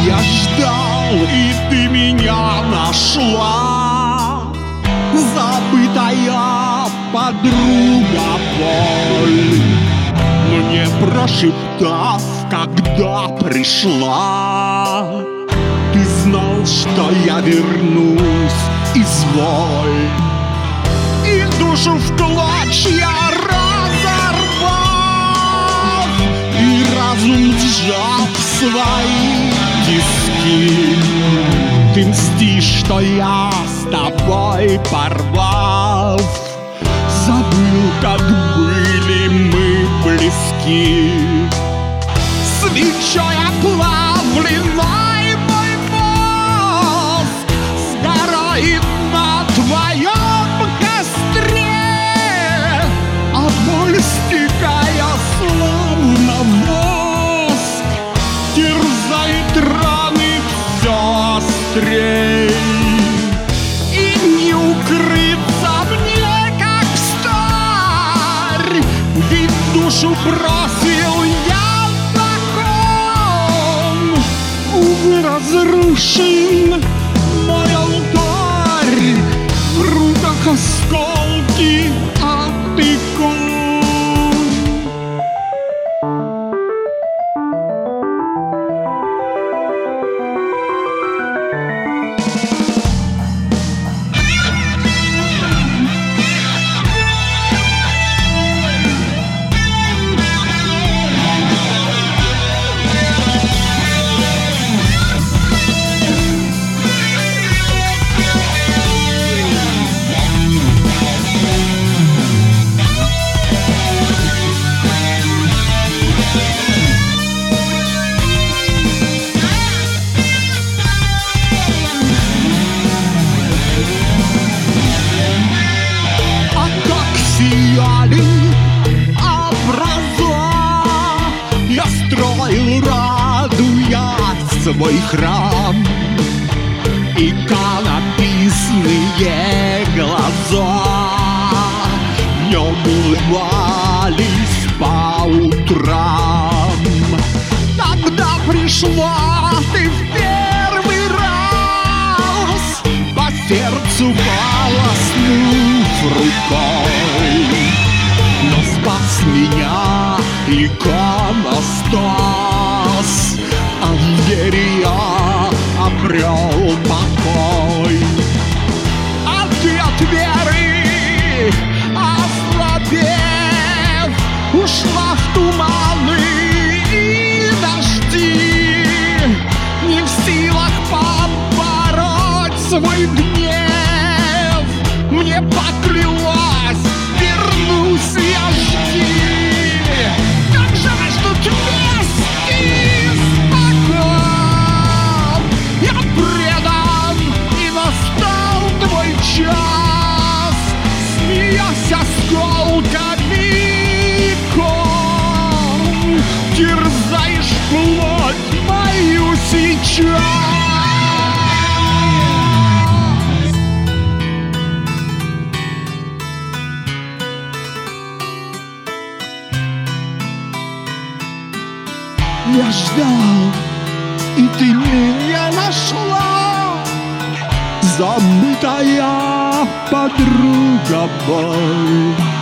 Я ждал, и ты меня нашла, забытая подруга боль, мне прошептав, когда пришла: ты знал, что я вернусь, изволь. И душу в клочья разорвав, и разум сжав в свои тиски, ты мстишь, что я с тобой порвав, забыл, как были мы близки. Свечой оплавленной мой мозг сгорает на твоем костре, а боль, стекая словно воск, терзает раны все острей. И не укрыться мне, как старь, ведь душу бросил я. Разрушен мой алтарь, в руках осколки от икон. Я строил, радуясь, свой храм, и иконописные глаза в нем улыбались по утрам. Тогда пришла ты в первый раз, по сердцу полоснув рукой, но спас меня иконостас, а в вере я обрел покой. А ты от веры ослабев, ушла в туманы и дожди, не в силах побороть свой гнев. Мне поклялась, вернусь я, жди. Как жаль, что весь испокон я предан, и настал твой час, смеясь осколками икон, терзаешь плоть мою сейчас. Я ждал, и ты меня нашла, забытая подруга боль.